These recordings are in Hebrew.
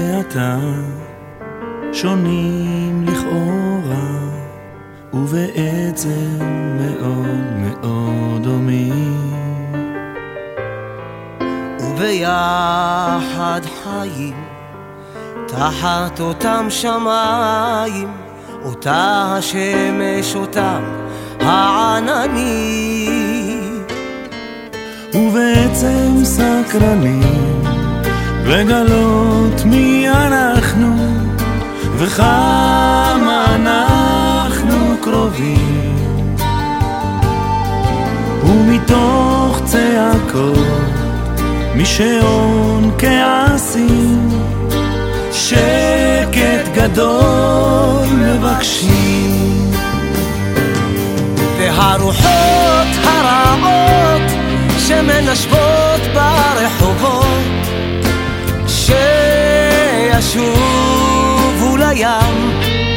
ואתה שונים לכאורה, ובעצם מאוד מאוד דומים, וביחד חיים תחת אותם שמיים, אותה השמש, אותם העננים, ובעצם סקרנים לגלות מי אנחנו וכמה אנחנו קרובים, ומתוך צעקות משעון כעסים שקט גדול מבקשים, והרוחות הרעות שמנשבות ברחובות שישובו לים,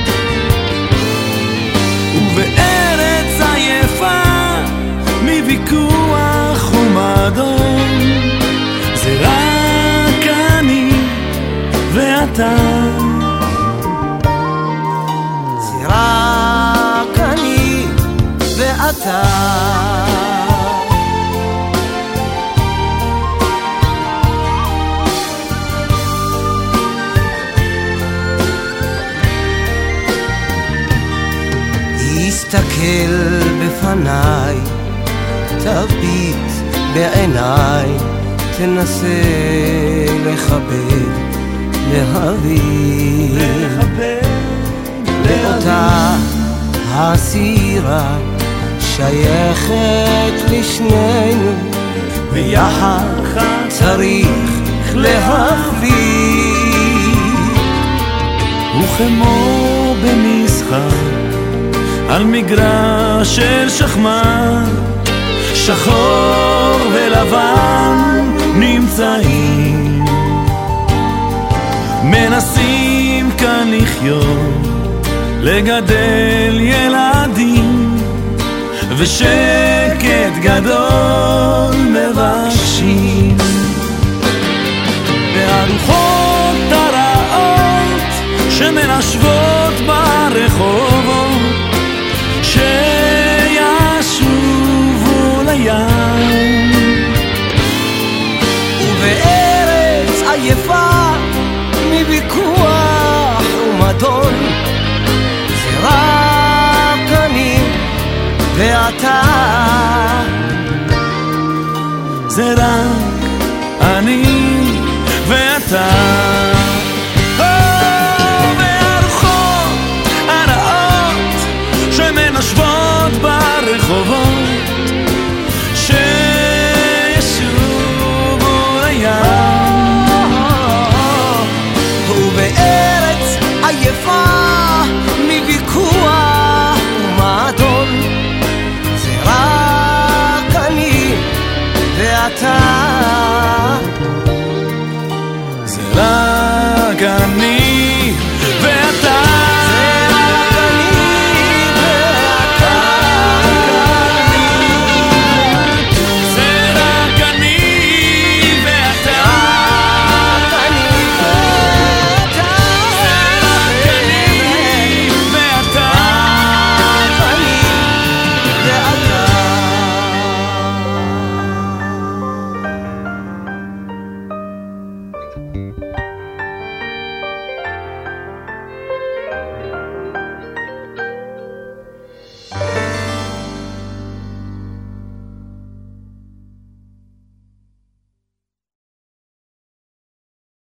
ובארץ עייפה מוויכוח ומדון, זה רק אני ואתה, זה רק אני ואתה. תסתכל בפניי, תביט בעיניי, תנסה לחבר, להבין לאותה הסירה שייכת לשנינו, ויחד צריך להבין, וכמו במשחק על מגרש של שחמט, שחור ולבן נמצאים, מנסים כאן לחיות, לגדל ילדים, ושקט גדול מבקשים, והרוחות הרעות שמנשבות ברחובות שישובו לים, ובארץ עייפה מוויכוח ומדון, זה רק אני ואתה, זה רק אני ואתה. ברחובות שישובו לים, ובארץ עייפה מוויכוח ומדון, זה רק אני ואתה, זה רק אני